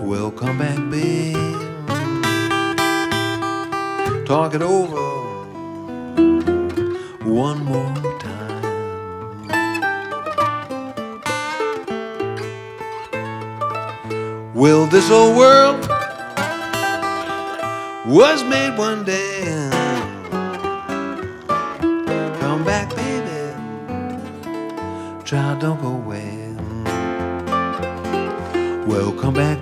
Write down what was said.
Well, come back, babe. Talk it over one more time. Well, this old world was made one day. Come back, baby. Child, don't go away. Well, come back,